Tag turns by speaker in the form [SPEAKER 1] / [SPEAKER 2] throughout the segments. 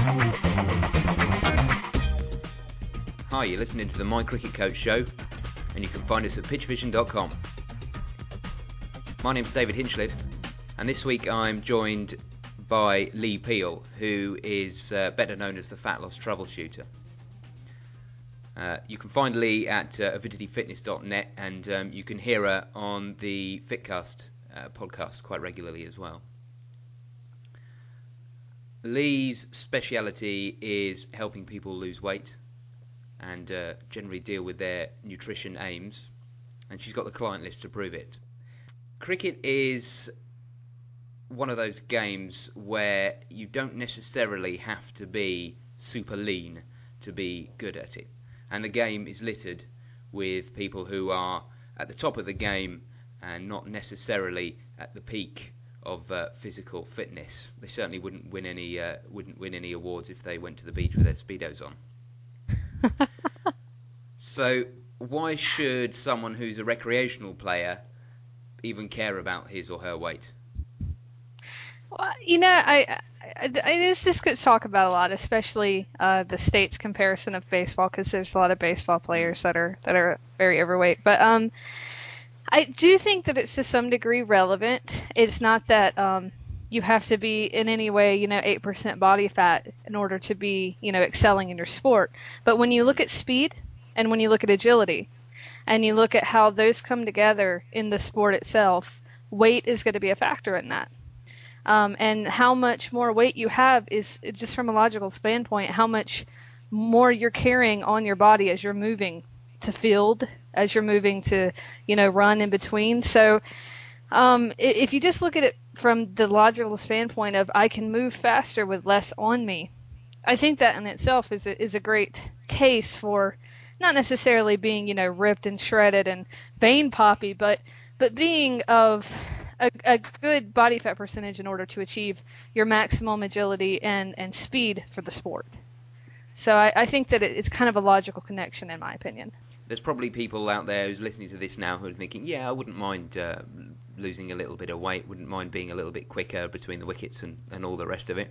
[SPEAKER 1] Hi, you're listening to the My Cricket Coach Show, and you can find us at pitchvision.com. My name's David Hinchliffe, and this week I'm joined by Lee Peel, who is better known as the Fat Loss Troubleshooter. You can find Lee at avidityfitness.net, and you can hear her on the Fitcast podcast quite regularly as well. Lee's speciality is helping people lose weight and generally deal with their nutrition aims, and she's got the client list to prove it. Cricket is one of those games where you don't necessarily have to be super lean to be good at it, and the game is littered with people who are at the top of the game and not necessarily at the peak of physical fitness. They certainly wouldn't win any awards if they went to the beach with their Speedos on. So why should someone who's a recreational player even care about his or her weight?
[SPEAKER 2] Well, I this gets talked about a lot, especially the states comparison of baseball, because there's a lot of baseball players that are very overweight. But I do think that it's to some degree relevant. It's not that you have to be in any way, 8% body fat in order to be, excelling in your sport. But when you look at speed and when you look at agility and you look at how those come together in the sport itself, weight is going to be a factor in that. And how much more weight you have is, just from a logical standpoint, how much more you're carrying on your body as you're moving to field, as you're moving to, run in between. So if you just look at it from the logical standpoint of I can move faster with less on me, I think that in itself is a great case for not necessarily being, ripped and shredded and vein poppy, but being of a good body fat percentage in order to achieve your maximum agility and speed for the sport. So I think that it's kind of a logical connection, in my opinion.
[SPEAKER 1] There's probably people out there who's listening to this now who are thinking, yeah, I wouldn't mind losing a little bit of weight, wouldn't mind being a little bit quicker between the wickets and all the rest of it.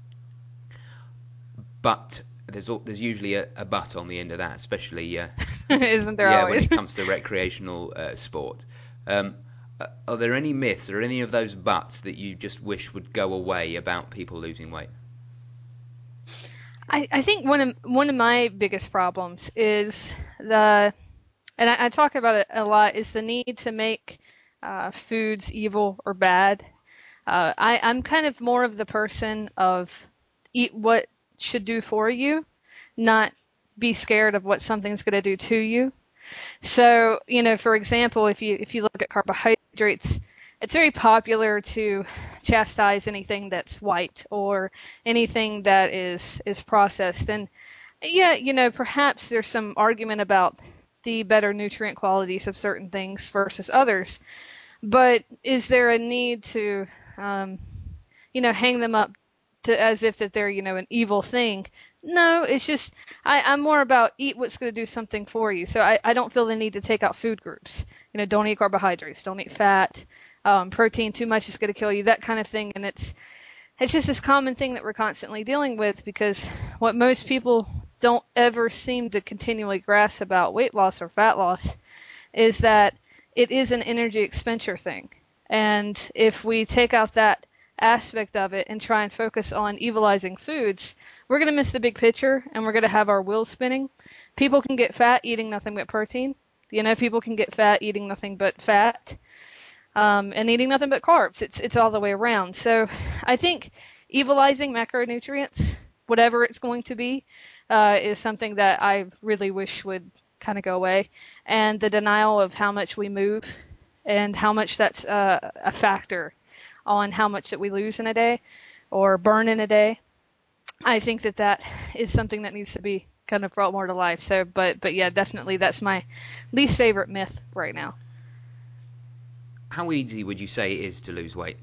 [SPEAKER 1] But there's usually a but on the end of that, especially
[SPEAKER 2] Isn't there always?
[SPEAKER 1] when it comes to recreational sport. Are there any myths or any of those buts that you just wish would go away about people losing weight?
[SPEAKER 2] I think one of my biggest problems is and I talk about it a lot, is the need to make foods evil or bad. I'm kind of more of the person of eat what should do for you, not be scared of what something's going to do to you. So, for example, if you look at carbohydrates, it's very popular to chastise anything that's white or anything that is processed. And yeah, perhaps there's some argument about the better nutrient qualities of certain things versus others. But is there a need to, hang them up to as if that they're, an evil thing? No, it's just I'm more about eat what's going to do something for you. So I don't feel the need to take out food groups. Don't eat carbohydrates, don't eat fat, protein too much is going to kill you, that kind of thing. And it's just this common thing that we're constantly dealing with, because what most people don't ever seem to continually grasp about weight loss or fat loss is that it is an energy expenditure thing. And if we take out that aspect of it and try and focus on evilizing foods, we're going to miss the big picture and we're going to have our wheels spinning. People can get fat eating nothing but protein. People can get fat eating nothing but fat, and eating nothing but carbs. It's all the way around. So I think evilizing macronutrients, whatever it's going to be, is something that I really wish would kind of go away. And the denial of how much we move and how much that's a factor on how much that we lose in a day or burn in a day. I think that is something that needs to be kind of brought more to life. So, but yeah, definitely that's my least favorite myth right now.
[SPEAKER 1] How easy would you say it is to lose weight?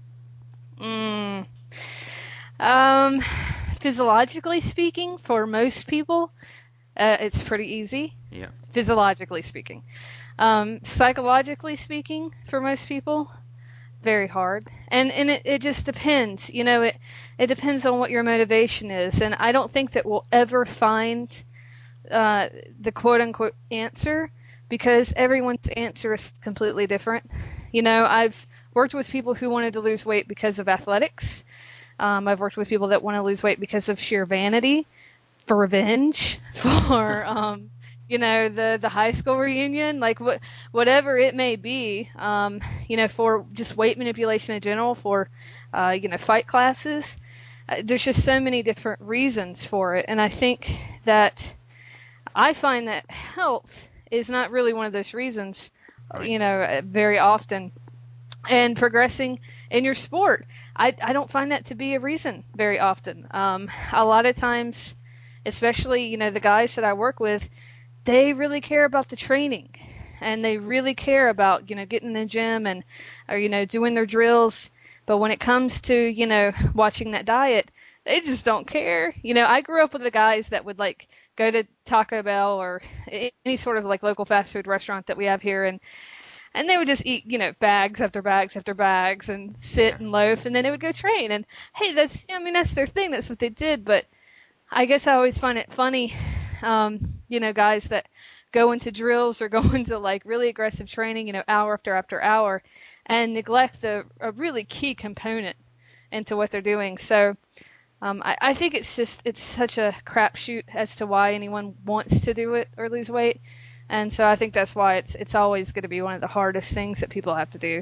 [SPEAKER 2] Physiologically speaking, for most people, it's pretty easy.
[SPEAKER 1] Yeah.
[SPEAKER 2] Physiologically speaking. Psychologically speaking, for most people, very hard. And it just depends. It depends on what your motivation is. And I don't think that we'll ever find the quote unquote answer, because everyone's answer is completely different. I've worked with people who wanted to lose weight because of athletics. I've worked with people that want to lose weight because of sheer vanity, for revenge, for the high school reunion, like whatever it may be, for just weight manipulation in general, for fight classes. There's just so many different reasons for it, and I think that I find that health is not really one of those reasons,
[SPEAKER 1] Right.
[SPEAKER 2] very often. And progressing in your sport, I don't find that to be a reason very often. A lot of times, especially, the guys that I work with, they really care about the training, and they really care about, getting in the gym and, or, doing their drills. But when it comes to, watching that diet, they just don't care. I grew up with the guys that would like go to Taco Bell or any sort of like local fast food restaurant that we have here, and they would just eat, bags after bags after bags and sit
[SPEAKER 1] Yeah.
[SPEAKER 2] and loaf, and then they would go train. And hey, that's their thing. That's what they did. But I guess I always find it funny, guys that go into drills or go into like really aggressive training, hour after hour, and neglect a really key component into what they're doing. So I think it's such a crapshoot as to why anyone wants to do it or lose weight. And so I think that's why it's always going to be one of the hardest things that people have to do.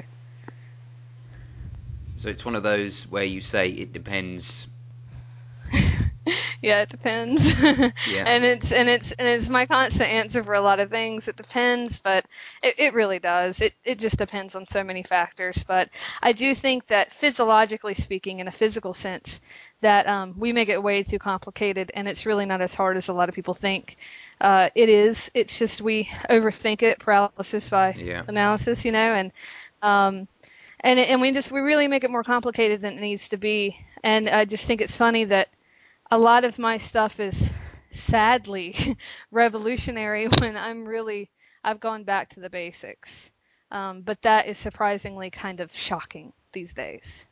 [SPEAKER 1] So it's one of those where you say it depends.
[SPEAKER 2] Yeah, it depends.
[SPEAKER 1] Yeah.
[SPEAKER 2] and it's my constant answer for a lot of things. It depends, but it really does. It just depends on so many factors. But I do think that physiologically speaking, in a physical sense, that we make it way too complicated, and it's really not as hard as a lot of people think. It is. It's just we overthink it, paralysis by
[SPEAKER 1] Yeah.
[SPEAKER 2] analysis, um, and we really make it more complicated than it needs to be. And I just think it's funny that a lot of my stuff is sadly revolutionary when I've gone back to the basics. But that is surprisingly kind of shocking these days.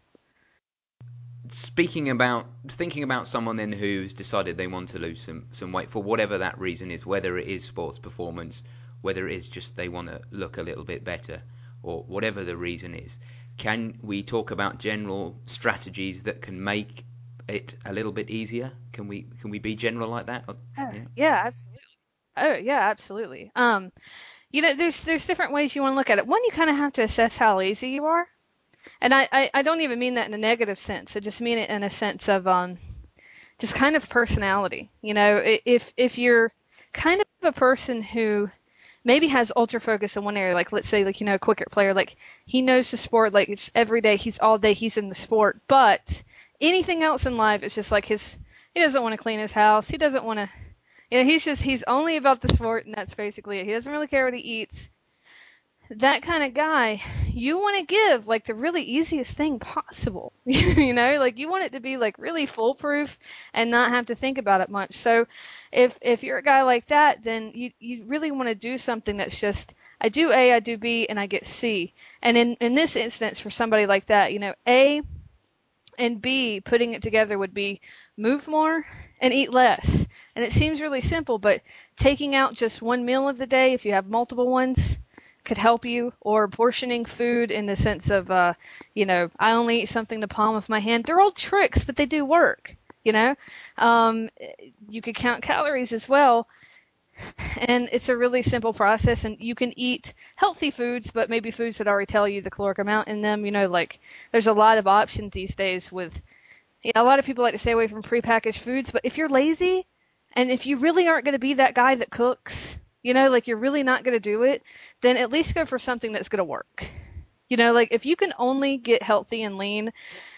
[SPEAKER 1] Speaking about thinking about someone then who's decided they want to lose some weight for whatever that reason is, whether it is sports performance, whether it is just they want to look a little bit better, or whatever the reason is, can we talk about general strategies that can make it a little bit easier? Can we be general like that?
[SPEAKER 2] Oh,
[SPEAKER 1] Yeah.
[SPEAKER 2] yeah, absolutely. Oh, yeah, absolutely. There's different ways you want to look at it. One, you kind of have to assess how lazy you are. And I don't even mean that in a negative sense. I just mean it in a sense of just kind of personality. If you're kind of a person who maybe has ultra focus in one area, like let's say like a cricket player, like he knows the sport, like it's every day, he's all day, he's in the sport, but anything else in life, it's just like he doesn't want to clean his house, he doesn't want to, he's only about the sport, and that's basically it. He doesn't really care what he eats. That kind of guy, you want to give like the really easiest thing possible. Like you want it to be like really foolproof and not have to think about it much. So if you're a guy like that, then you really want to do something that's just, I do A, I do B, and I get C. And in this instance, for somebody like that, A and B, putting it together would be move more and eat less. And it seems really simple, but taking out just one meal of the day, if you have multiple ones, could help you. Or portioning food in the sense of, I only eat something the palm of my hand. They're all tricks, but they do work. Um, you could count calories as well, and it's a really simple process, and you can eat healthy foods, but maybe foods that already tell you the caloric amount in them. Like there's a lot of options these days with, a lot of people like to stay away from prepackaged foods, but if you're lazy and if you really aren't going to be that guy that cooks, like you're really not going to do it, then at least go for something that's going to work. Like if you can only get healthy and lean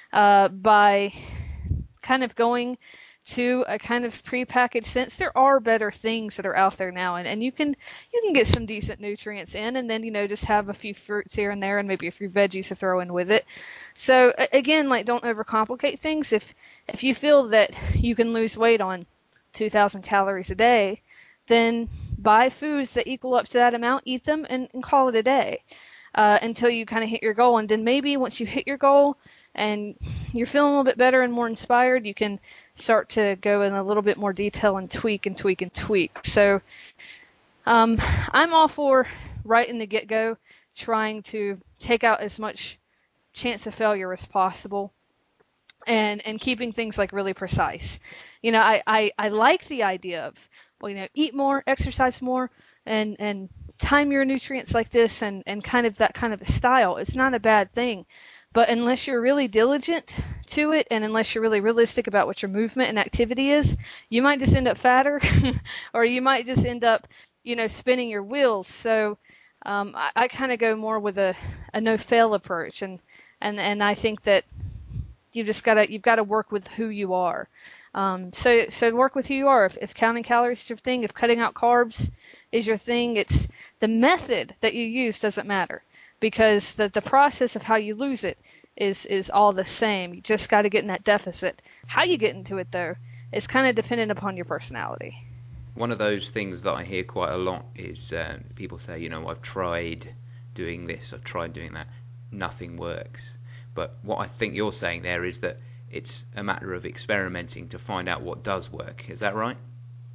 [SPEAKER 2] by kind of going to a kind of prepackaged sense, there are better things that are out there now, and you can get some decent nutrients in, and then just have a few fruits here and there and maybe a few veggies to throw in with it. So again, like, don't overcomplicate things. If you feel that you can lose weight on 2,000 calories a day, then buy foods that equal up to that amount, eat them, and call it a day. until you kind of hit your goal. And then maybe once you hit your goal and you're feeling a little bit better and more inspired, you can start to go in a little bit more detail and tweak and tweak and tweak. So I'm all for right in the get-go trying to take out as much chance of failure as possible and keeping things like really precise. I like the idea of, well, eat more, exercise more, and time your nutrients like this and kind of that kind of a style. It's not a bad thing. But unless you're really diligent to it and unless you're really realistic about what your movement and activity is, you might just end up fatter or you might just end up, spinning your wheels. So I kind of go more with a no-fail approach. And I think that you've got to work with who you are. So work with who you are. If counting calories is your thing, if cutting out carbs is your thing, it's the method that you use doesn't matter because the process of how you lose it is all the same. You just got to get in that deficit. How you get into it though is kind of dependent upon your personality.
[SPEAKER 1] One of those things that I hear quite a lot is people say, I've tried doing this, I've tried doing that, nothing works. But what I think you're saying there is that it's a matter of experimenting to find out what does work. Is that right?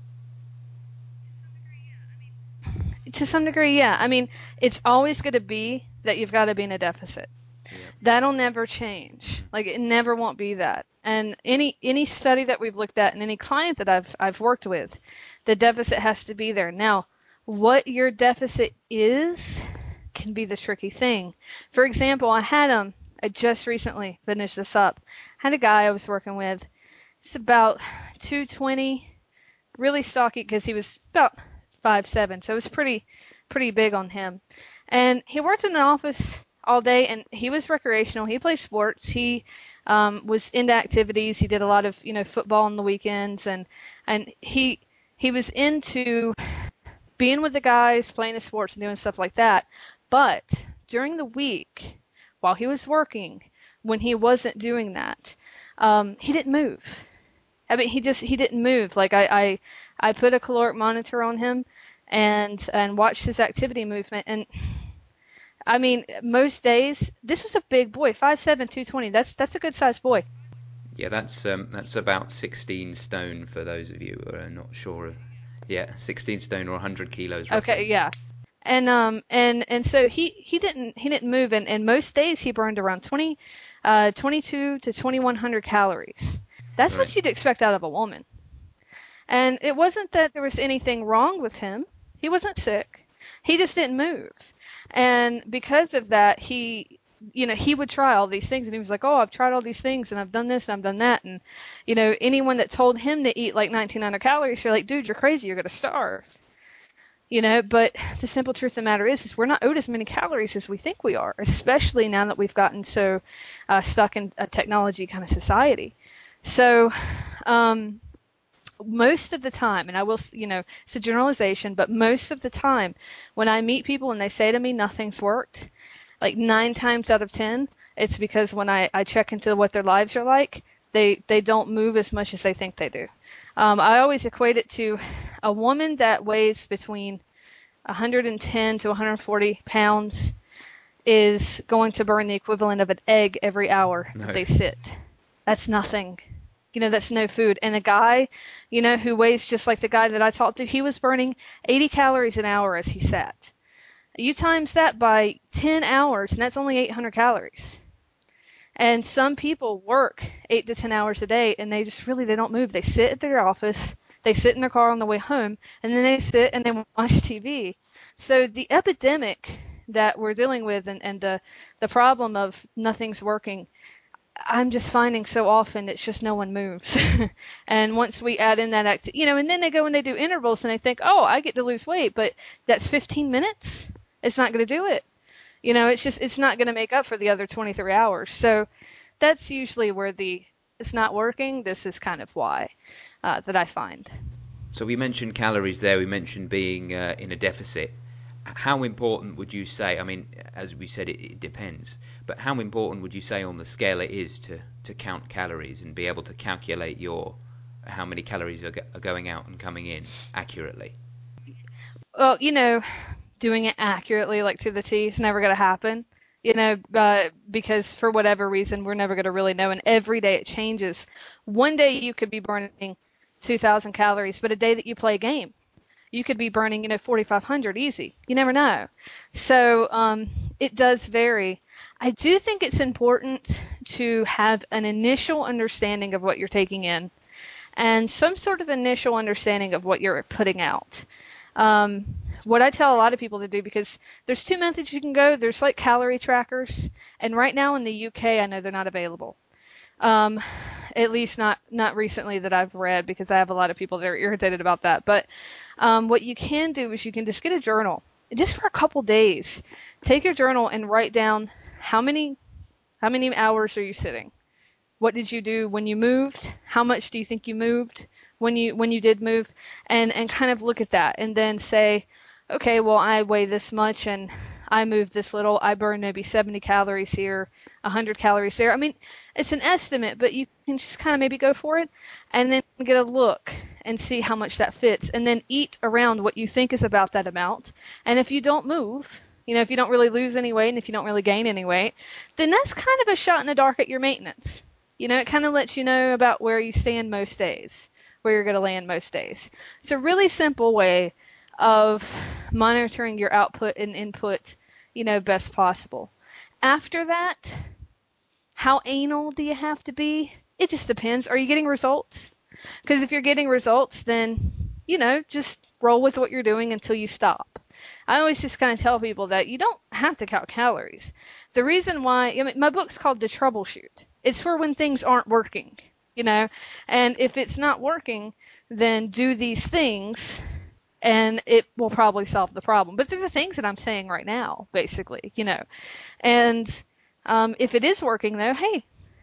[SPEAKER 2] To some degree, yeah. I mean, it's always going to be that you've got to be in a deficit.
[SPEAKER 1] Yeah.
[SPEAKER 2] That'll never change. Like it never won't be that. And any study that we've looked at and any client that I've worked with, the deficit has to be there. Now, what your deficit is can be the tricky thing. For example, I just recently finished this up. Had a guy I was working with. It's about 220, really stocky because he was about 5'7", so it was pretty big on him. And he worked in an office all day, and he was recreational. He played sports. He was into activities. He did a lot of football on the weekends, and he was into being with the guys, playing the sports, and doing stuff like that. But during the week, while he was working, when he wasn't doing that, he didn't move. I mean, he didn't move. Like I put a caloric monitor on him and watched his activity movement. And I mean, most days, this was a big boy, 5'7", 220. That's a good sized boy.
[SPEAKER 1] Yeah, that's about 16 stone for those of you who are not sure. Yeah, 16 stone or 100 kilos
[SPEAKER 2] Okay,
[SPEAKER 1] roughly.
[SPEAKER 2] yeah. And so he didn't move, and most days he burned around 22 to 2100 calories. That's
[SPEAKER 1] Right.
[SPEAKER 2] what you'd expect out of a woman. And it wasn't that there was anything wrong with him. He wasn't sick. He just didn't move. And because of that, he would try all these things and he was like, "Oh, I've tried all these things and I've done this and I've done that." And, anyone that told him to eat like 1900 calories, you're like, "Dude, you're crazy. You're going to starve." But the simple truth of the matter is we're not owed as many calories as we think we are, especially now that we've gotten so stuck in a technology kind of society. So, most of the time, and I will, it's a generalization, but most of the time when I meet people and they say to me nothing's worked, like 9 times out of 10, it's because when I check into what their lives are like, they don't move as much as they think they do. I always equate it to a woman that weighs between 110 to 140 pounds is going to burn the equivalent of an egg every hour that
[SPEAKER 1] No.
[SPEAKER 2] they sit. That's nothing. That's no food. And a guy, who weighs just like the guy that I talked to, he was burning 80 calories an hour as he sat. You times that by 10 hours, and that's only 800 calories. And some people work 8 to 10 hours a day, and they don't move. They sit at their office, they sit in their car on the way home, and then they sit and they watch TV. So the epidemic that we're dealing with and the problem of nothing's working, I'm just finding so often it's just no one moves. And once we add in that and then they go and they do intervals and they think, "Oh, I get to lose weight," but that's 15 minutes. It's not going to do it. It's not going to make up for the other 23 hours. So that's usually where it's not working. This is kind of why that I find.
[SPEAKER 1] So we mentioned calories there. We mentioned being in a deficit. How important would you say? I mean, as we said, it depends. But how important would you say on the scale it is to count calories and be able to calculate how many calories are going out and coming in accurately?
[SPEAKER 2] Well, doing it accurately, like to the T, is never going to happen. Because for whatever reason, we're never going to really know. And every day it changes. One day you could be burning 2,000 calories, but a day that you play a game, you could be burning, 4,500 easy. You never know. So it does vary. I do think it's important to have an initial understanding of what you're taking in and some sort of initial understanding of what you're putting out. What I tell a lot of people to do, because there's two methods you can go. There's like calorie trackers, and right now in the UK, I know they're not available. At least not recently that I've read, because I have a lot of people that are irritated about that. But what you can do is you can just get a journal, just for a couple days. Take your journal and write down how many hours are you sitting? What did you do when you moved? How much do you think you moved when you did move? And kind of look at that, and then say, okay, well, I weigh this much and I move this little. I burn maybe 70 calories here, 100 calories there. I mean, it's an estimate, but you can just kind of maybe go for it and then get a look and see how much that fits, and then eat around what you think is about that amount. And if you don't move, if you don't really lose any weight and if you don't really gain any weight, then that's kind of a shot in the dark at your maintenance. It kind of lets you know about where you stand most days, where you're going to land most days. It's a really simple way of monitoring your output and input, best possible. After that, how anal do you have to be? It just depends. Are you getting results? Because if you're getting results, then, just roll with what you're doing until you stop. I always just kind of tell people that you don't have to count calories. The reason why, my book's called The Troubleshoot. It's for when things aren't working, and if it's not working, then do these things and it will probably solve the problem. But they're the things that I'm saying right now, basically, and if it is working though, hey,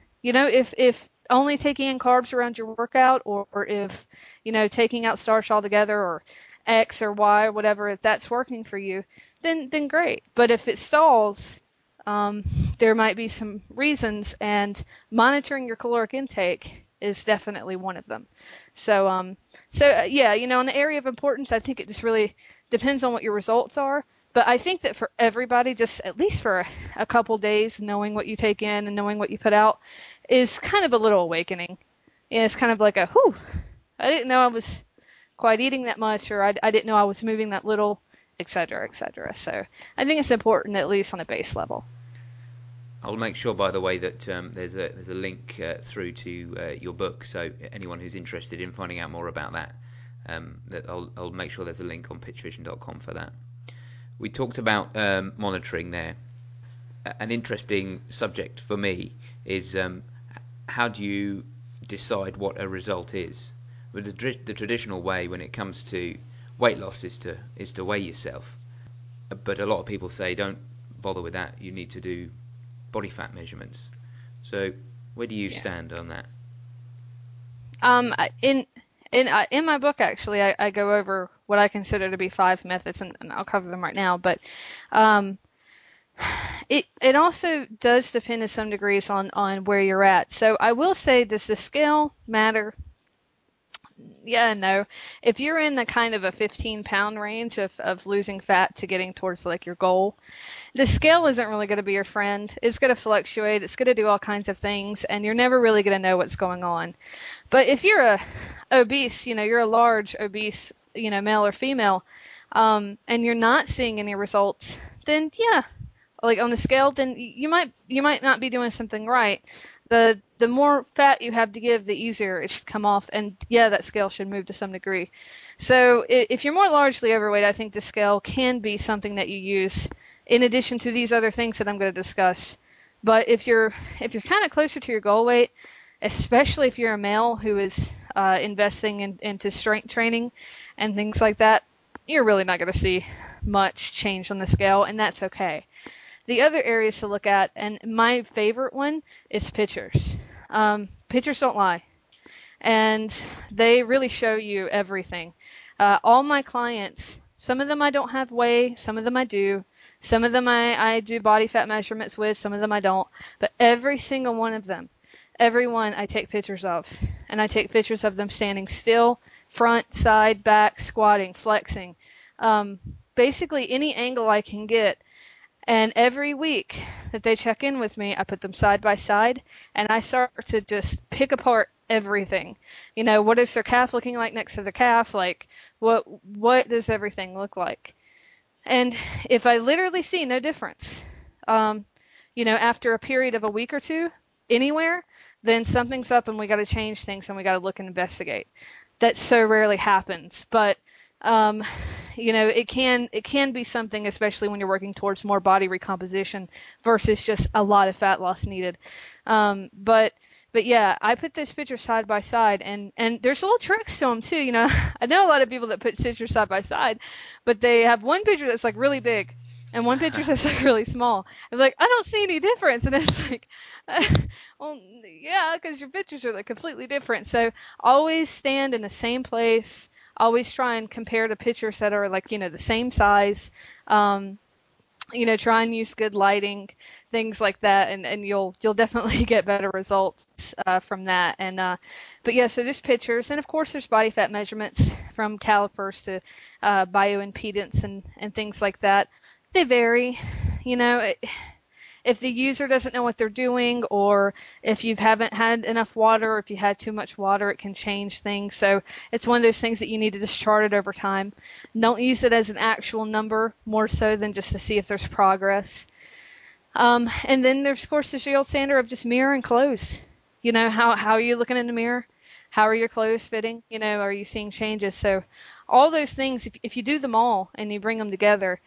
[SPEAKER 2] if only taking in carbs around your workout, or if, taking out starch altogether, or X or Y or whatever, if that's working for you, then great. But if it stalls, there might be some reasons, and monitoring your caloric intake is definitely one of them. So yeah, in the area of importance, I think it just really depends on what your results are. But I think that for everybody, just at least for a couple days, knowing what you take in and knowing what you put out is kind of a little awakening. It's kind of like whew, I didn't know I was quite eating that much, or I didn't know I was moving that little, et cetera, et cetera. So I think it's important, at least on a base level.
[SPEAKER 1] I'll make sure, by the way, that there's a link through to your book, so anyone who's interested in finding out more about that, that I'll make sure there's a link on pitchvision.com for that. We talked about monitoring there. An interesting subject for me is how do you decide what a result is? Well, the traditional way when it comes to weight loss is to weigh yourself, but a lot of people say don't bother with that. You need to do body fat measurements. So where do you stand on that?
[SPEAKER 2] In my book, actually, I go over what I consider to be 5 methods, and I'll cover them right now. But it also does depend to some degrees on where you're at. So I will say, does the scale matter? Yeah, no. If you're in the kind of a 15-pound range of losing fat to getting towards like your goal, the scale isn't really going to be your friend. It's going to fluctuate. It's going to do all kinds of things, and you're never really going to know what's going on. But if you're obese, you're a large obese, male or female, and you're not seeing any results, then yeah, like on the scale, then you might not be doing something right. The more fat you have to give, the easier it should come off, and yeah, that scale should move to some degree. So if you're more largely overweight, I think the scale can be something that you use in addition to these other things that I'm going to discuss. But if you're kind of closer to your goal weight, especially if you're a male who is investing into strength training and things like that, you're really not going to see much change on the scale, and that's okay. The other areas to look at, and my favorite one, is pictures. Pictures don't lie, and they really show you everything. All my clients, some of them I don't have weigh, some of them I do. Some of them I do body fat measurements with, some of them I don't. But every single one of them, every one I take pictures of. And I take pictures of them standing still, front, side, back, squatting, flexing. basically any angle I can get. And every week that they check in with me, I put them side by side and I start to just pick apart everything. What is their calf looking like next to the calf? Like, what does everything look like? And if I literally see no difference, after a period of a week or two anywhere, then something's up and we got to change things and we got to look and investigate. That so rarely happens, but it can be something, especially when you're working towards more body recomposition versus just a lot of fat loss needed. But yeah, I put those pictures side by side, and there's little tricks to them too. I know a lot of people that put pictures side by side, but they have one picture that's like really big, and one picture that's like really small. And like, I don't see any difference, and it's like, well, yeah, because your pictures are like completely different. So always stand in the same place. Always try and compare to pictures that are like, the same size. Try and use good lighting, things like that, and you'll definitely get better results from that. But yeah, so there's pictures, and of course there's body fat measurements from calipers to bioimpedance and things like that. They vary, if the user doesn't know what they're doing, or if you haven't had enough water, or if you had too much water, it can change things. So it's one of those things that you need to just chart it over time. Don't use it as an actual number, more so than just to see if there's progress. And then there's, of course, the old standard of just mirror and clothes. How are you looking in the mirror? How are your clothes fitting? Are you seeing changes? So all those things, if you do them all and you bring them together,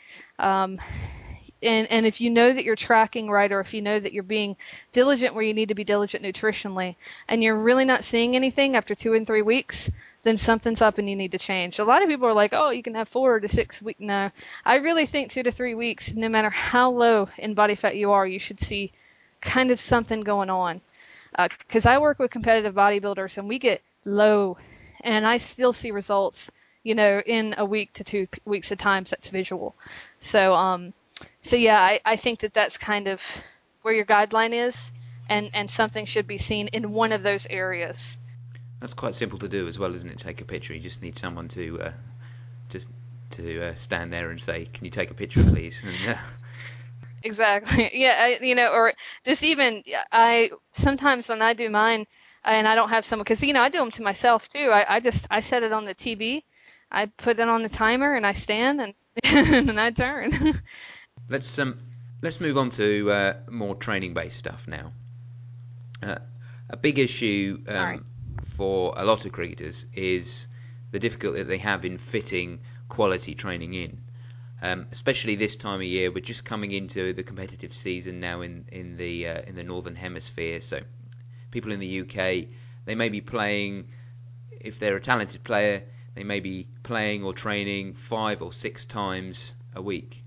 [SPEAKER 2] and if you know that you're tracking right, or if you know that you're being diligent where you need to be diligent nutritionally, and you're really not seeing anything after 2 and 3 weeks, then something's up and you need to change. A lot of people are like, oh, you can have 4 to 6 weeks. No, I really think 2 to 3 weeks, no matter how low in body fat you are, you should see kind of something going on. Because I work with competitive bodybuilders and we get low, and I still see results, in a week to 2 weeks at times. That's visual. So yeah, I think that that's kind of where your guideline is, and something should be seen in one of those areas.
[SPEAKER 1] That's quite simple to do as well, isn't it? Take a picture. You just need someone to stand there and say, "Can you take a picture, please?" And,
[SPEAKER 2] Exactly. Yeah, or just even I sometimes when I do mine, and I don't have someone, because I do them to myself too. I set it on the TV, I put it on the timer, and I stand and and I turn.
[SPEAKER 1] let's move on to more training based stuff now. A big issue
[SPEAKER 2] All right.
[SPEAKER 1] for a lot of cricketers is the difficulty that they have in fitting quality training in. Especially this time of year, we're just coming into the competitive season now in the northern hemisphere. So people in the UK, they may be playing, if they're a talented player, they may be playing or training 5 or 6 times a week.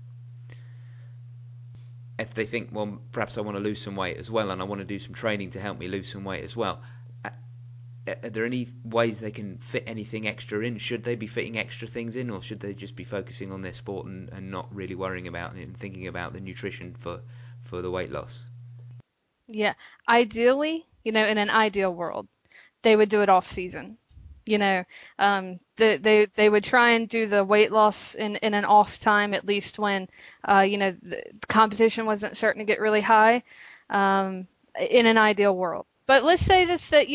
[SPEAKER 1] If they think, well, perhaps I want to lose some weight as well, and I want to do some training to help me lose some weight as well, are there any ways they can fit anything extra in? Should they be fitting extra things in, or should they just be focusing on their sport and not really worrying about it and thinking about the nutrition for the weight loss?
[SPEAKER 2] Yeah. Ideally, in an ideal world, they would do it off season. They would try and do the weight loss in an off time, at least when, the competition wasn't starting to get really high, in an ideal world. But let's say this, that,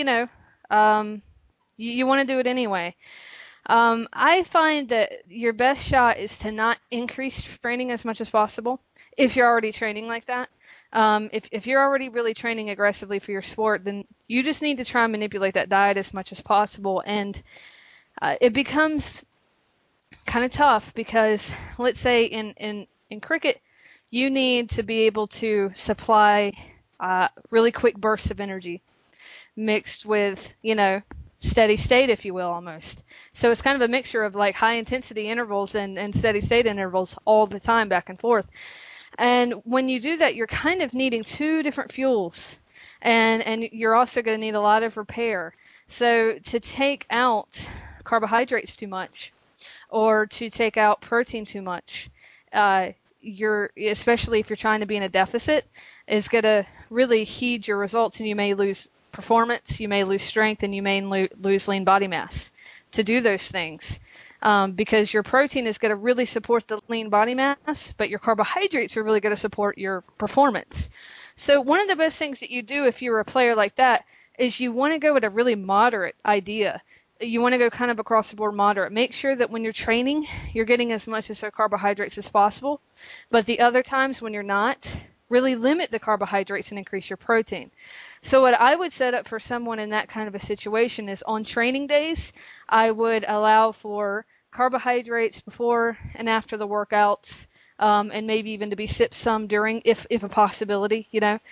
[SPEAKER 2] you want to do it anyway. I find that your best shot is to not increase training as much as possible if you're already training like that. If you're already really training aggressively for your sport, then you just need to try and manipulate that diet as much as possible. And it becomes kind of tough because, let's say in cricket, you need to be able to supply really quick bursts of energy mixed with, steady state, if you will, almost. So it's kind of a mixture of like high intensity intervals and steady state intervals all the time, back and forth. And when you do that, you're kind of needing 2 different fuels. And you're also going to need a lot of repair. So to take out carbohydrates too much, or to take out protein too much, especially if you're trying to be in a deficit, is going to really heed your results, and you may lose performance, you may lose strength, and you may lose lean body mass to do those things. because your protein is going to really support the lean body mass, but your carbohydrates are really going to support your performance. So one of the best things that you do if you're a player like that is you want to go with a really moderate idea. You want to go kind of across the board moderate. Make sure that when you're training, you're getting as much as the carbohydrates as possible. But the other times when you're not, really limit the carbohydrates and increase your protein. So what I would set up for someone in that kind of a situation is on training days, I would allow for carbohydrates before and after the workouts, and maybe even to be sipped some during, if a possibility, you know.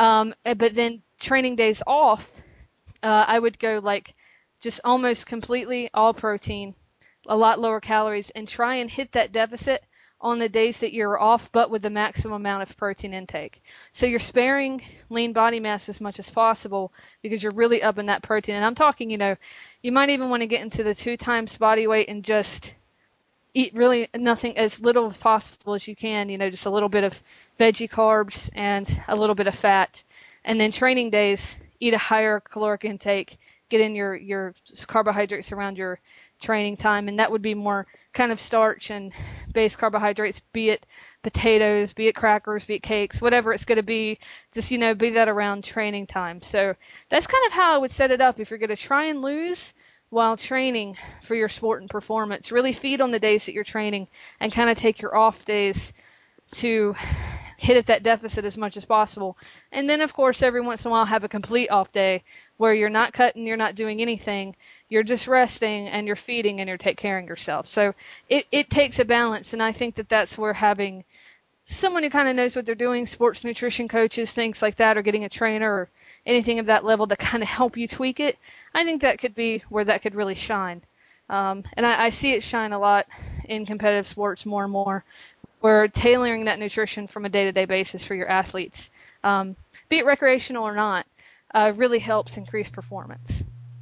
[SPEAKER 2] But then training days off, I would go like just almost completely all protein, a lot lower calories, and try and hit that deficit on the days that you're off, but with the maximum amount of protein intake. So you're sparing lean body mass as much as possible because you're really upping that protein. And I'm talking, you know, you might even want to get into the 2 times body weight and just eat really nothing, as little as possible as you can, you know, just a little bit of veggie carbs and a little bit of fat. And then training days, eat a higher caloric intake, get in your carbohydrates around your training time, and that would be more kind of starch and base carbohydrates, be it potatoes, be it crackers, be it cakes, whatever it's going to be, just, you know, be that around training time. So that's kind of how I would set it up if you're going to try and lose while training for your sport and performance. Really feed on the days that you're training and kind of take your off days to hit at that deficit as much as possible. And then, of course, every once in a while have a complete off day where you're not cutting, you're not doing anything, you're just resting and you're feeding and you're taking care of yourself. So it takes a balance, and I think that that's where having someone who kind of knows what they're doing, sports nutrition coaches, things like that, or getting a trainer or anything of that level to kind of help you tweak it, I think that could be where that could really shine. And I see it shine a lot in competitive sports more and more, where tailoring that nutrition from a day-to-day basis for your athletes, be it recreational or not, really helps increase performance.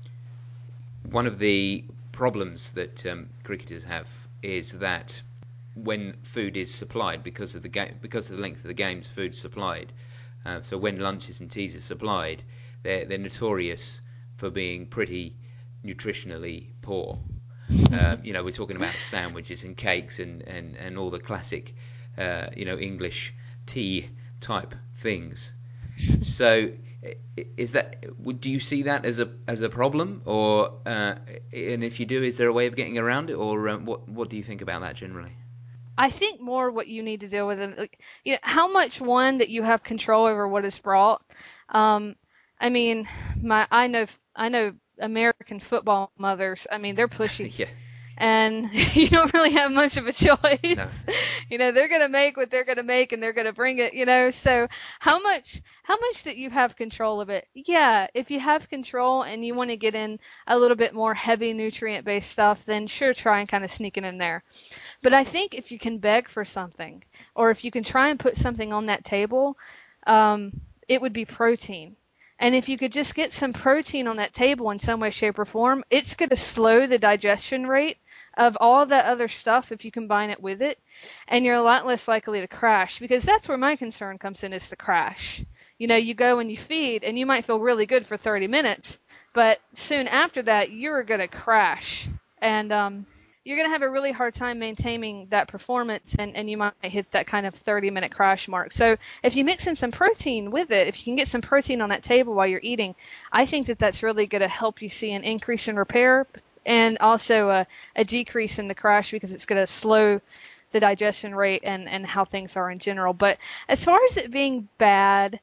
[SPEAKER 1] One of the problems that cricketers have is that when food is supplied, because of the because of the length of the games, food's supplied. So when lunches and teas are supplied, they're notorious for being pretty nutritionally poor. You know, we're talking about sandwiches and cakes and all the classic, you know, English tea type things. So, is that? Do you see that as a problem, or and if you do, is there a way of getting around it, or what do you think about that generally?
[SPEAKER 2] I think more what you need to deal with, like, you know, how much one that you have control over what is brought. Um, I mean, I know American football mothers. I mean, they're pushy,
[SPEAKER 1] Yeah,
[SPEAKER 2] and you don't really have much of a
[SPEAKER 1] no,
[SPEAKER 2] choice. You know, they're going to make what they're going to make and they're going to bring it, you know. So how much that you have control of it? Yeah, if you have control and you want to get in a little bit more heavy nutrient based stuff, then sure, try and kind of sneak it in there. But I think if you can beg for something, or if you can try and put something on that table, it would be protein. And if you could just get some protein on that table in some way, shape, or form, it's going to slow the digestion rate of all that other stuff if you combine it with it. And you're a lot less likely to crash, because that's where my concern comes in, is the crash. You know, you go and you feed and you might feel really good for 30 minutes, but soon after that, you're going to crash. And you're going to have a really hard time maintaining that performance, and you might hit that kind of 30-minute crash mark. So if you mix in some protein with it, if you can get some protein on that table while you're eating, I think that that's really going to help you see an increase in repair and also a decrease in the crash, because it's going to slow the digestion rate and how things are in general. But as far as it being bad,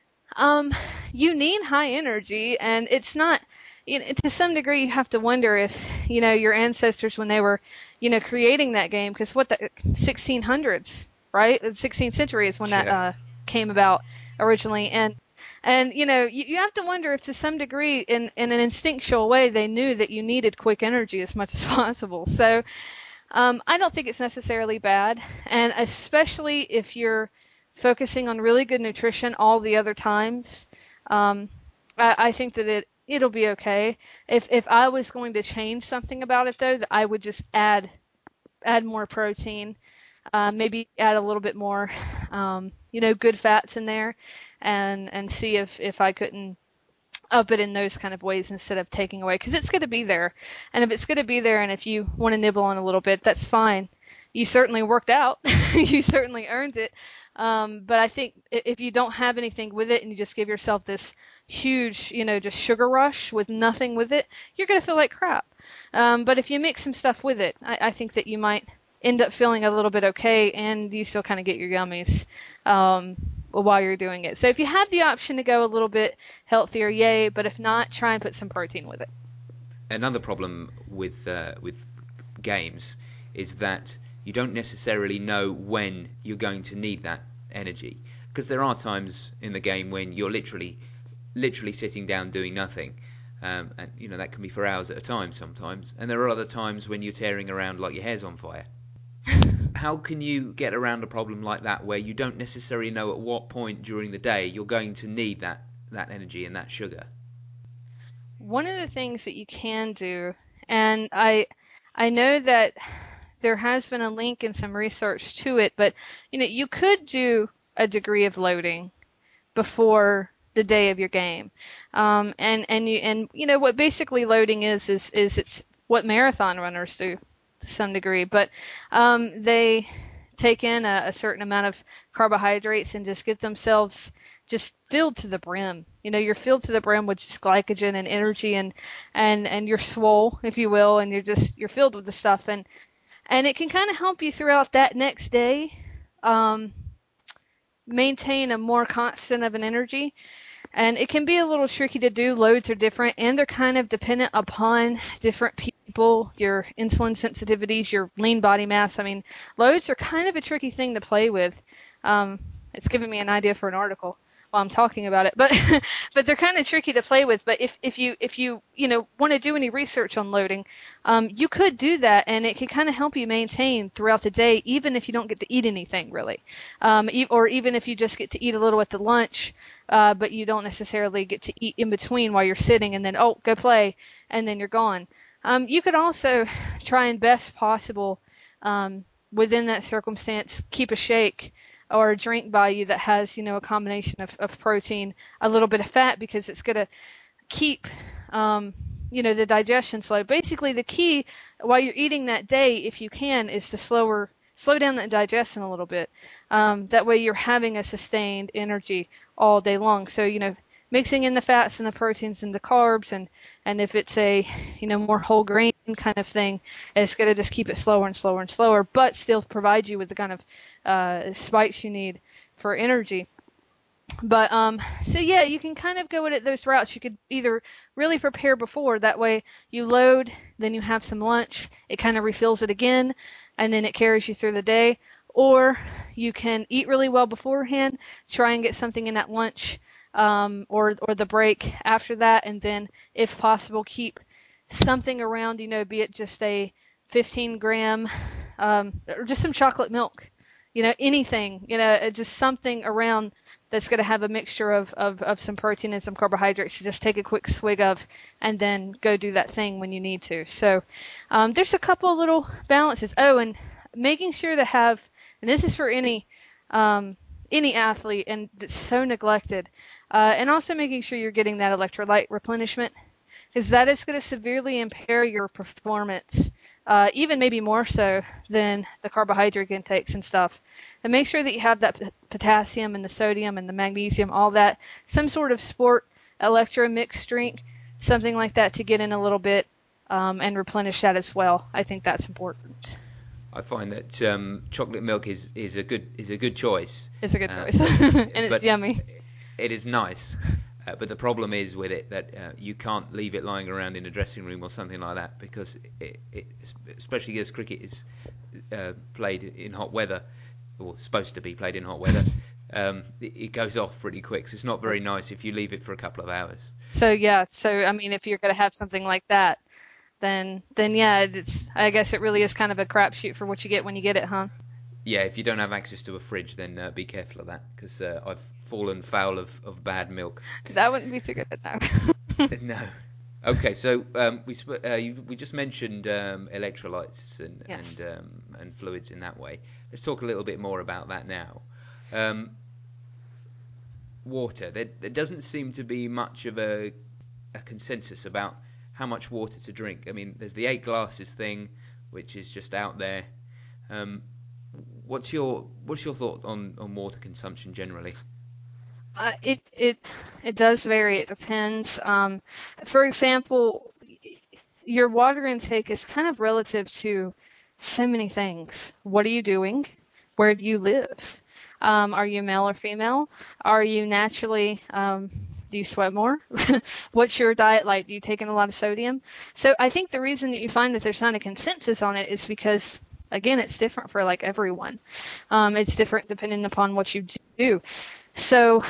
[SPEAKER 2] you need high energy, and it's not, you know, to some degree you have to wonder if, you know, your ancestors, when they were, you know, creating that game, because what, the 1600s, right? The 16th century is when that
[SPEAKER 1] yeah.
[SPEAKER 2] came about originally. And you know, you have to wonder if to some degree, in an instinctual way, they knew that you needed quick energy as much as possible. So I don't think it's necessarily bad, and especially if you're focusing on really good nutrition all the other times, I think that it'll be okay. If I was going to change something about it, though, that I would just add more protein, maybe add a little bit more, you know, good fats in there, and see if I couldn't up it in those kind of ways instead of taking away, because it's going to be there. And if it's going to be there and if you want to nibble on a little bit, that's fine. You certainly worked out. You certainly earned it. But I think if you don't have anything with it and you just give yourself this huge, just sugar rush with nothing with it, you're going to feel like crap. But if you mix some stuff with it, I think that you might end up feeling a little bit okay, and you still kind of get your yummies while you're doing it. So if you have the option to go a little bit healthier, yay. But if not, try and put some protein with it.
[SPEAKER 1] Another problem with games is that you don't necessarily know when you're going to need that energy, because there are times in the game when you're literally sitting down doing nothing, and that can be for hours at a time sometimes, and there are other times when you're tearing around like your hair's on fire. How can you get around a problem like that where you don't necessarily know at what point during the day you're going to need that energy and that sugar?
[SPEAKER 2] One of the things that you can do, and I know that there has been a link and some research to it, but you could do a degree of loading before the day of your game. And what basically loading is it's what marathon runners do to some degree, but they take in a certain amount of carbohydrates and just get themselves just filled to the brim. You're filled to the brim with just glycogen and energy, and you're swole, if you will, and you're filled with the stuff, and it can kind of help you throughout that next day maintain a more constant of an energy. And it can be a little tricky to do. Loads are different, and they're kind of dependent upon different people, your insulin sensitivities, your lean body mass. I mean, loads are kind of a tricky thing to play with. It's giving me an idea for an article while I'm talking about it, but but they're kind of tricky to play with. But if you want to do any research on loading, you could do that, and it can kind of help you maintain throughout the day, even if you don't get to eat anything really, or even if you just get to eat a little at the lunch, but you don't necessarily get to eat in between while you're sitting, and then go play, and then you're gone. You could also try and best possible within that circumstance keep a shake or a drink by you that has, a combination of protein, a little bit of fat, because it's going to keep, the digestion slow. Basically, the key while you're eating that day, if you can, is to slow down that digestion a little bit. That way you're having a sustained energy all day long. So, mixing in the fats and the proteins and the carbs, and if it's a, more whole grain kind of thing, it's going to just keep it slower and slower and slower, but still provide you with the kind of spikes you need for energy. But so yeah, you can kind of go at it those routes. You could either really prepare before, that way you load, then you have some lunch, it kind of refills it again, and then it carries you through the day. Or you can eat really well beforehand, try and get something in at lunch, or the break after that, and then if possible keep something around, be it just a 15-gram, or just some chocolate milk, anything, just something around that's going to have a mixture of some protein and some carbohydrates to just take a quick swig of, and then go do that thing when you need to. So there's a couple little balances. Oh, and making sure to have, and this is for any athlete, and that's so neglected, and also making sure you're getting that electrolyte replenishment, because that is going to severely impair your performance, even maybe more so than the carbohydrate intakes and stuff. And make sure that you have that potassium and the sodium and the magnesium, all that, some sort of sport electro mix drink, something like that, to get in a little bit and replenish that as well. I think that's important.
[SPEAKER 1] I find that chocolate milk is a good choice.
[SPEAKER 2] It's a good choice, and it's yummy.
[SPEAKER 1] It is nice, but the problem is with it that you can't leave it lying around in a dressing room or something like that, because it especially as cricket is played in hot weather, or supposed to be played in hot weather, it goes off pretty quick. So it's not very nice if you leave it for a couple of hours.
[SPEAKER 2] So yeah, I mean, if you're going to have something like that, then yeah, I guess it really is kind of a crapshoot for what you get when you get it, huh?
[SPEAKER 1] Yeah, if you don't have access to a fridge, then be careful of that, because I've fallen foul of bad milk.
[SPEAKER 2] That wouldn't be too good, no.
[SPEAKER 1] No. Okay, so we just mentioned electrolytes
[SPEAKER 2] Yes.
[SPEAKER 1] and fluids in that way. Let's talk a little bit more about that now. Water. There doesn't seem to be much of a a consensus about how much water to drink. I mean, there's the 8 glasses thing, which is just out there. Um, what's your thought on water consumption generally?
[SPEAKER 2] It does vary. It depends. For example, your water intake is kind of relative to so many things. What are you doing? Where do you live? Are you male or female? Are you naturally, do you sweat more? What's your diet like? Do you take in a lot of sodium? So I think the reason that you find that there's not a consensus on it is because, again, it's different for like everyone. It's different depending upon what you do. So,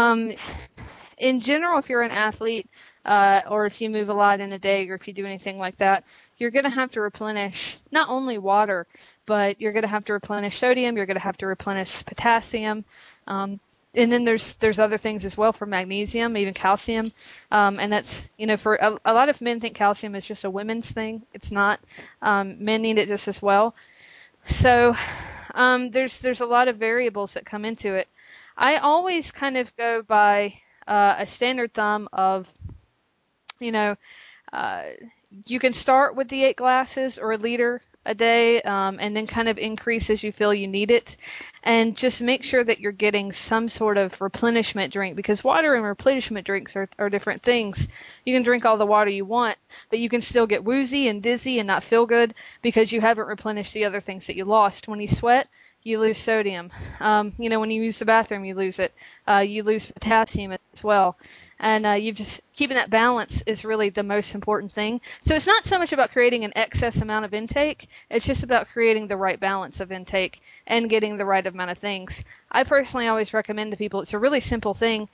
[SPEAKER 2] in general, if you're an athlete, or if you move a lot in a day, or if you do anything like that, you're going to have to replenish not only water, but you're going to have to replenish sodium. You're going to have to replenish potassium. And then there's other things as well for magnesium, even calcium. And that's, for a lot of men think calcium is just a women's thing. It's not. Men need it just as well. So, there's a lot of variables that come into it. I always kind of go by a standard thumb of, you know, uh, you can start with the 8 glasses or a liter a day, and then kind of increase as you feel you need it. And just make sure that you're getting some sort of replenishment drink, because water and replenishment drinks are different things. You can drink all the water you want, but you can still get woozy and dizzy and not feel good because you haven't replenished the other things that you lost. When you sweat, you lose sodium. When you use the bathroom, you lose it. You lose potassium as well. And you just keeping that balance is really the most important thing. So it's not so much about creating an excess amount of intake. It's just about creating the right balance of intake and getting the right amount of things. I personally always recommend to people, it's a really simple thing.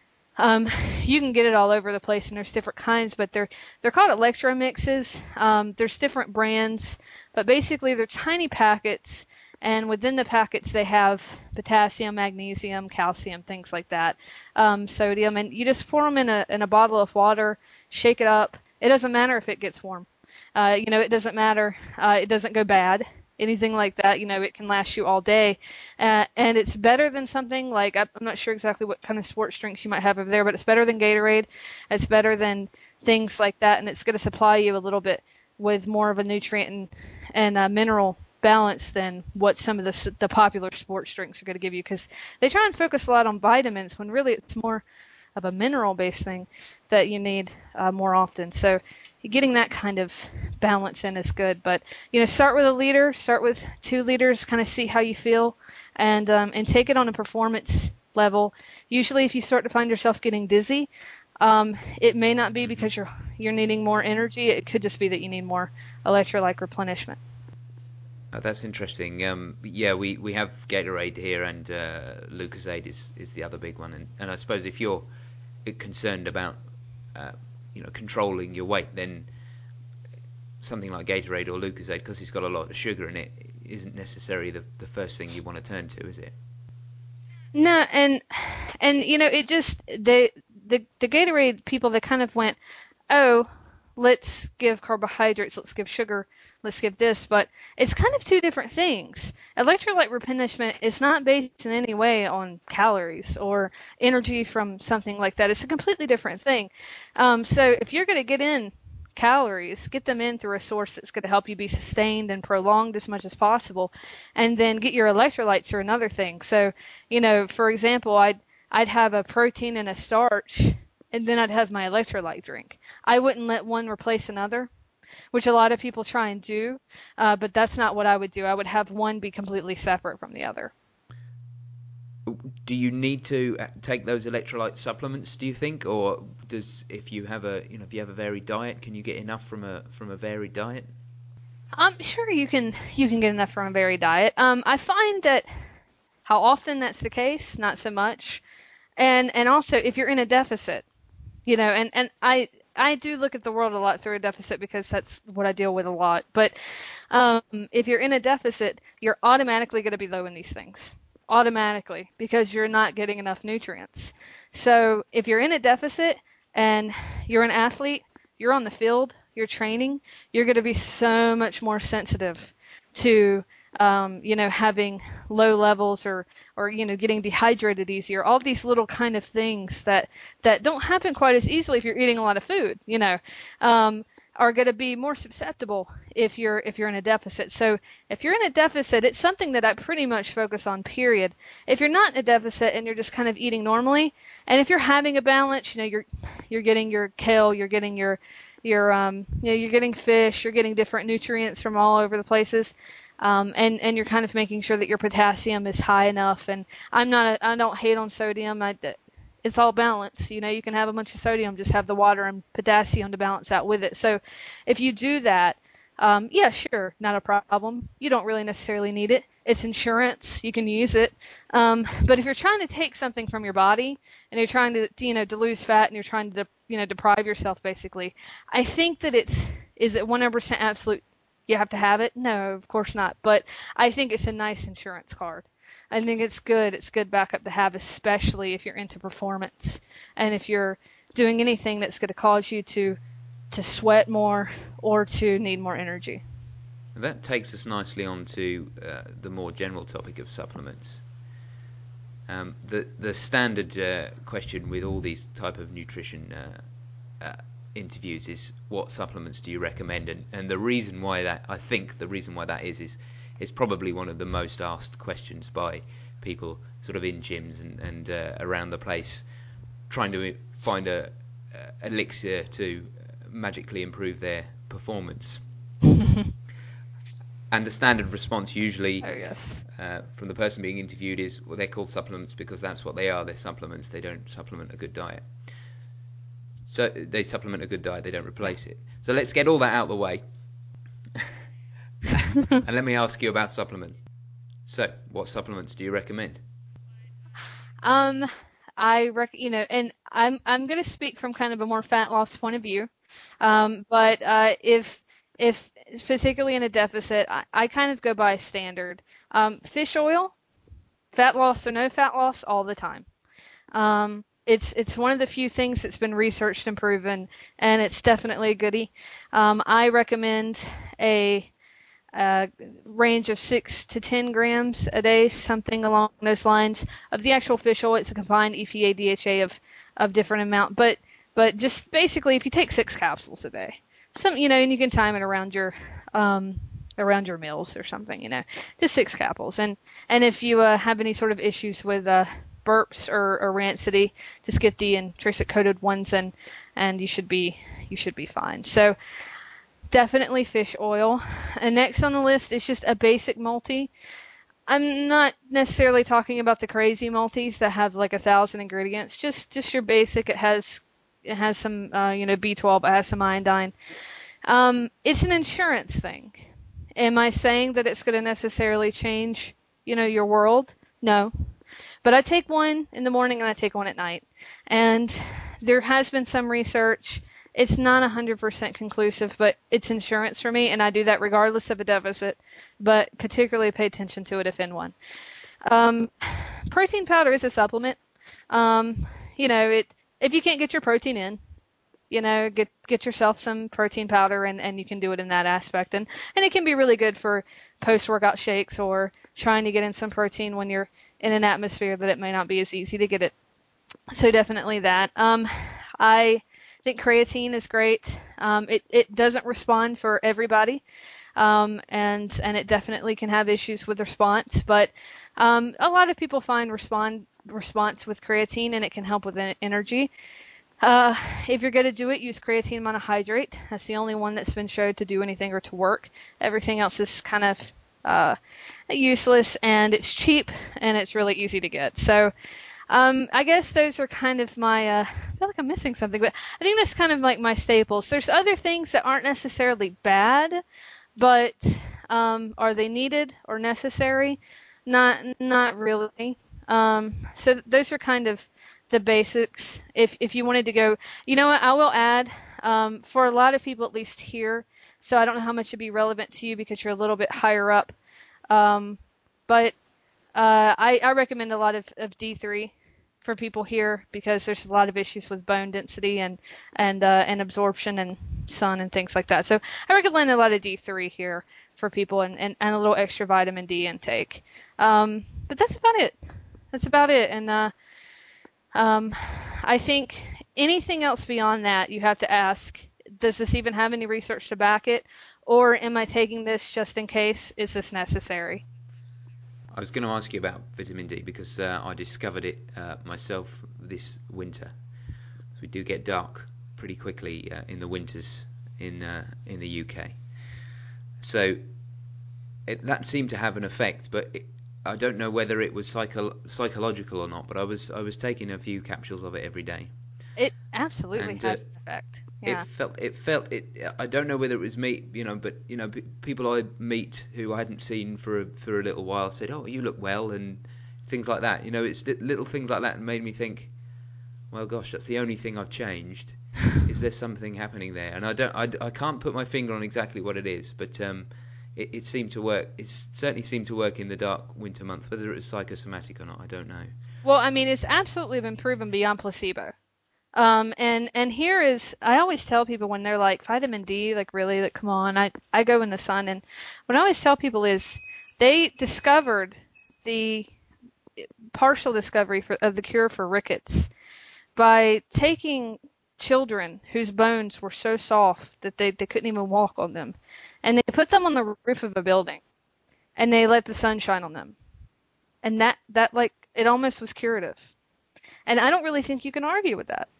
[SPEAKER 2] You can get it all over the place, and there's different kinds, but they're called Electro-Mixes. There's different brands, but basically they're tiny packets, and within the packets they have potassium, magnesium, calcium, things like that, sodium, and you just pour them in a bottle of water, shake it up. It doesn't matter if it gets warm. It doesn't matter. It doesn't go bad. Anything like that, it can last you all day. And it's better than something like, I'm not sure exactly what kind of sports drinks you might have over there, but it's better than Gatorade. It's better than things like that. And it's going to supply you a little bit with more of a nutrient and mineral balance than what some of the popular sports drinks are going to give you, because they try and focus a lot on vitamins when really it's more of a mineral-based thing that you need more often. So getting that kind of balance in is good. But, start with a liter, start with 2 liters, kind of see how you feel, and take it on a performance level. Usually if you start to find yourself getting dizzy, it may not be because you're needing more energy. It could just be that you need more electrolyte replenishment.
[SPEAKER 1] Oh, that's interesting. Yeah, we have Gatorade here, and Lucozade is the other big one. And I suppose if you're concerned about controlling your weight, then something like Gatorade or Lucozade, because it's got a lot of sugar in it, isn't necessarily the first thing you want to turn to, is it?
[SPEAKER 2] No, and it just the Gatorade people, that kind of went, oh, let's give carbohydrates, let's give sugar, let's give this, but it's kind of two different things. Electrolyte replenishment is not based in any way on calories or energy from something like that. It's a completely different thing. So if you're going to get in calories, get them in through a source that's going to help you be sustained and prolonged as much as possible, and then get your electrolytes or another thing. So, for example, I'd have a protein and a starch, and then I'd have my electrolyte drink. I wouldn't let one replace another, which a lot of people try and do, but that's not what I would do. I would have one be completely separate from the other.
[SPEAKER 1] Do you need to take those electrolyte supplements, do you think, or if you have a varied diet, can you get enough from a varied diet?
[SPEAKER 2] Sure, you can get enough from a varied diet. I find that how often that's the case, not so much. And also if you're in a deficit, and I do look at the world a lot through a deficit because that's what I deal with a lot. But if you're in a deficit, you're automatically going to be low in these things. Automatically, because you're not getting enough nutrients. So if you're in a deficit and you're an athlete, you're on the field, you're training, you're going to be so much more sensitive to having low levels or getting dehydrated easier. All these little kind of things that don't happen quite as easily if you're eating a lot of food, are going to be more susceptible if you're in a deficit. So if you're in a deficit, it's something that I pretty much focus on, period. If you're not in a deficit and you're just kind of eating normally, and if you're having a balance, you're getting your kale, you're getting you're getting fish, you're getting different nutrients from all over the places. And you're kind of making sure that your potassium is high enough. And I don't hate on sodium. It's all balance. You can have a bunch of sodium, just have the water and potassium to balance out with it. So if you do that, yeah, sure, not a problem. You don't really necessarily need it. It's insurance. You can use it. But if you're trying to take something from your body and you're trying to lose fat and you're trying to, deprive yourself basically, I think that is it 100% absolute you have to have it? No, of course not. But I think it's a nice insurance card. I think it's good. It's good backup to have, especially if you're into performance and if you're doing anything that's going to cause you to sweat more or to need more energy.
[SPEAKER 1] That takes us nicely on to the more general topic of supplements. The standard question with all these type of nutrition interviews is, what supplements do you recommend? And the reason why that is probably one of the most asked questions by people sort of in gyms and around the place, trying to find a elixir to magically improve their performance. And the standard response usually from the person being interviewed is, well, they're called supplements because that's what they are. They're supplements. They don't supplement a good diet. So they supplement a good diet. They don't replace it. So let's get all that out of the way. And let me ask you about supplements. So, what supplements do you recommend?
[SPEAKER 2] And I'm going to speak from kind of a more fat loss point of view. But if particularly in a deficit, I kind of go by standard. Fish oil, fat loss or no fat loss, all the time. It's one of the few things that's been researched and proven, and it's definitely a goodie. I recommend a range of 6 to 10 grams a day, something along those lines, of the actual fish oil. It's a combined EPA DHA of different amount, but just basically, if you take 6 capsules a day, and you can time it around your meals or something, just 6 capsules. And if you have any sort of issues with burps or rancidity, just get the intrinsic coated ones and you should be fine. So definitely fish oil. And next on the list is just a basic multi. I'm not necessarily talking about the crazy multis that have like 1,000 ingredients. Just your basic. It has some B12. It has some iodine. It's an insurance thing. Am I saying that it's going to necessarily change your world? No. But I take one in the morning and I take one at night. And there has been some research. It's not 100% conclusive, but it's insurance for me, and I do that regardless of a deficit, but particularly pay attention to it if in one. Protein powder is a supplement. If you can't get your protein in, get yourself some protein powder and you can do it in that aspect. And it can be really good for post-workout shakes or trying to get in some protein when you're in an atmosphere that it may not be as easy to get it. So definitely that. I think creatine is great. It doesn't respond for everybody. And it definitely can have issues with response, but a lot of people find response with creatine, and it can help with energy. If you're going to do it, use creatine monohydrate. That's the only one that's been shown to do anything or to work. Everything else is kind of useless, and it's cheap, and it's really easy to get. So I guess those are kind of my, I feel like I'm missing something, but I think that's kind of like my staples. There's other things that aren't necessarily bad, but are they needed or necessary? Not really. So those are kind of the basics. If you wanted to go, you know what, I will add, for a lot of people, at least here, so I don't know how much would be relevant to you because you're a little bit higher up, but I recommend a lot of D3 for people here because there's a lot of issues with bone density and absorption, sun and things like that. So I recommend a lot of D3 here for people, and a little extra vitamin D intake. But that's about it. That's about it. And I think anything else beyond that, you have to ask, does this even have any research to back it? Or am I taking this just in case? Is this necessary?
[SPEAKER 1] I was going to ask you about vitamin D because I discovered it myself this winter. So we do get dark pretty quickly in the winters in the UK. So that seemed to have an effect, but I don't know whether it was psychological or not. But I was taking a few capsules of it every day.
[SPEAKER 2] It absolutely
[SPEAKER 1] And
[SPEAKER 2] has an effect. Yeah.
[SPEAKER 1] I don't know whether it was me, but people I meet who I hadn't seen for a little while said, "Oh, you look well," and things like that. It's little things like that that made me think, well, gosh, that's the only thing I've changed. Is there something happening there? And I can't put my finger on exactly what it is, but it seemed to work. It certainly seemed to work in the dark winter months. Whether it was psychosomatic or not, I don't know.
[SPEAKER 2] Well, I mean, it's absolutely been proven beyond placebo. And here is, I always tell people when they're like, vitamin D, like really, like, come on, I go in the sun. And what I always tell people is they discovered the partial discovery of the cure for rickets by taking children whose bones were so soft that they couldn't even walk on them. And they put them on the roof of a building and they let the sun shine on them. And that like, it almost was curative. And I don't really think you can argue with that.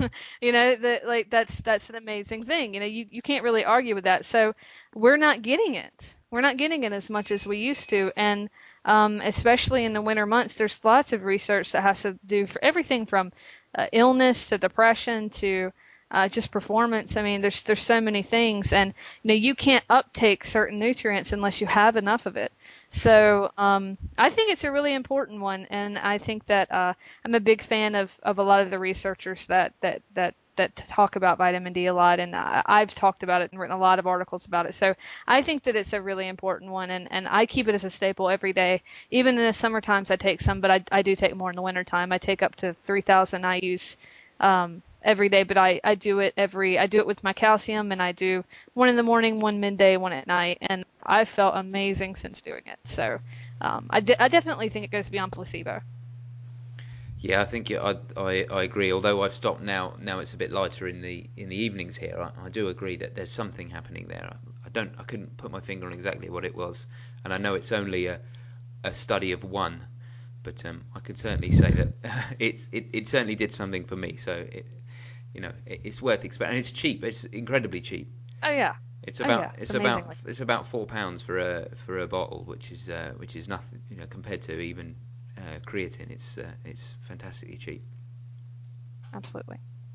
[SPEAKER 2] That's an amazing thing. You can't really argue with that. So we're not getting it. We're not getting it as much as we used to. And especially in the winter months, there's lots of research that has to do for everything from illness to depression to just performance. I mean, there's so many things, and you can't uptake certain nutrients unless you have enough of it. So I think it's a really important one, and I think that I'm a big fan of a lot of the researchers that talk about vitamin D a lot, and I've talked about it and written a lot of articles about it. So I think that it's a really important one, and I keep it as a staple every day. Even in the summer times I take some, but I do take more in the winter time. I take up to 3,000 IUs every day, but I do it with my calcium, and I do one in the morning, one midday, one at night, and I've felt amazing since doing it. So I definitely think it goes beyond placebo.
[SPEAKER 1] Yeah, I think I agree. Although I've stopped now it's a bit lighter in the evenings here. I do agree that there's something happening there. I couldn't put my finger on exactly what it was, and I know it's only a study of one, but I could certainly say that it certainly did something for me. So it's worth experimenting. And it's cheap. It's incredibly cheap.
[SPEAKER 2] Oh yeah.
[SPEAKER 1] It's about £4 for a bottle, which is nothing, compared to even creatine. It's fantastically cheap.
[SPEAKER 2] Absolutely.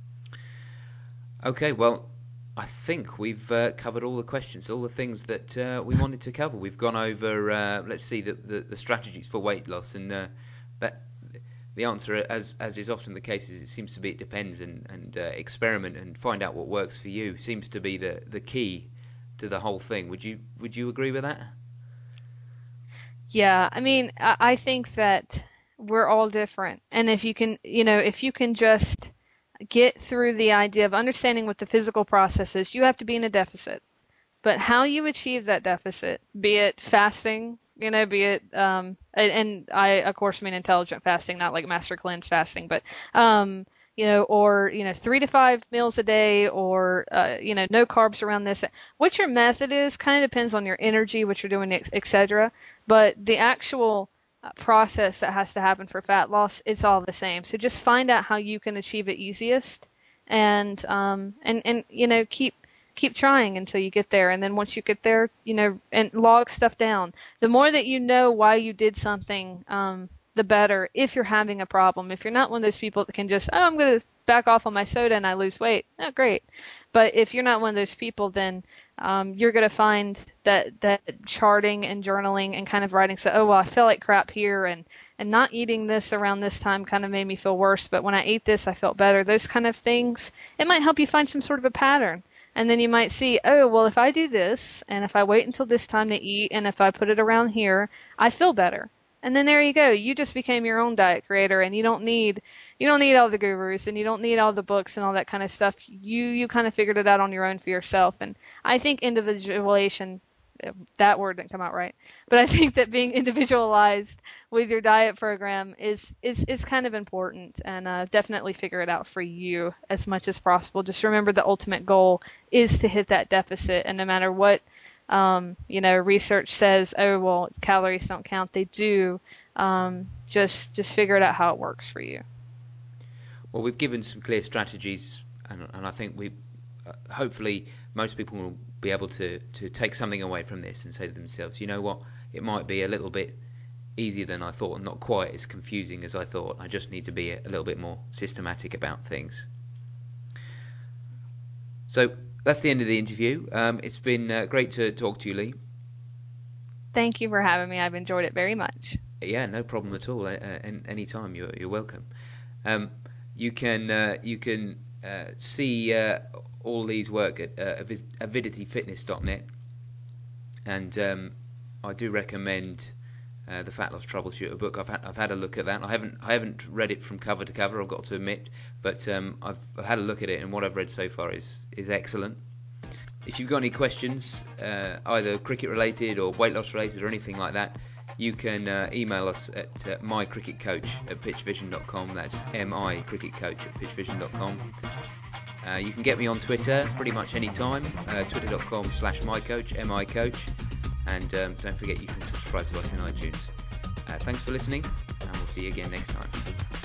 [SPEAKER 1] Okay, well, I think we've covered all the questions, all the things that we wanted to cover. We've gone over, let's see, the strategies for weight loss, and that the answer, as is often the case, is it seems to be it depends, and experiment and find out what works for you seems to be the key to the whole thing. Would you agree with that?
[SPEAKER 2] Yeah, I mean, I think that we're all different, and if you can just get through the idea of understanding what the physical process is, you have to be in a deficit. But how you achieve that deficit, be it fasting, be it, and I, of course, mean intelligent fasting, not like master cleanse fasting, but, or, 3 to 5 meals a day, or, no carbs around this. What your method is kind of depends on your energy, what you're doing, etc. But the actual process that has to happen for fat loss, it's all the same. So just find out how you can achieve it easiest, and keep trying until you get there. And then once you get there, and log stuff down. The more that you know why you did something, the better. If you're having a problem, if you're not one of those people that can just, oh, I'm going to back off on my soda and I lose weight, oh, great. But if you're not one of those people, then you're going to find that charting and journaling and kind of writing, so, oh, well, I feel like crap here, and not eating this around this time kind of made me feel worse, but when I ate this, I felt better. Those kind of things, it might help you find some sort of a pattern. And then you might see, oh, well, if I do this, and if I wait until this time to eat, and if I put it around here, I feel better. And then there you go. You just became your own diet creator, and you don't need all the gurus, and you don't need all the books and all that kind of stuff. You kind of figured it out on your own for yourself. And I think individualization, that word didn't come out right, but I think that being individualized with your diet program is kind of important, and definitely figure it out for you as much as possible. Just remember the ultimate goal is to hit that deficit, and no matter what research says, oh well, calories don't count. They do. Just figure it out how it works for you.
[SPEAKER 1] Well, we've given some clear strategies, and I think hopefully most people will be able to take something away from this and say to themselves, you know what, it might be a little bit easier than I thought, and not quite as confusing as I thought. I just need to be a little bit more systematic about things. So that's the end of the interview. It's been great to talk to you, Lee.
[SPEAKER 2] Thank you for having me. I've enjoyed it very much.
[SPEAKER 1] Yeah, no problem at all. Any time, you're welcome. You can see all Lee's work at avidityfitness.net, and I do recommend the Fat Loss Troubleshooter book. I've had a look at that. I haven't read it from cover to cover, I've got to admit, but I've had a look at it, and what I've read so far is excellent. If you've got any questions, either cricket related or weight loss related or anything like that, you can email us at mycricketcoach@pitchvision.com. That's micricketcoach@pitchvision.com. You can get me on Twitter pretty much any time, twitter.com/mycoach, micoach, and don't forget you can subscribe to us in iTunes. Thanks for listening, and we'll see you again next time.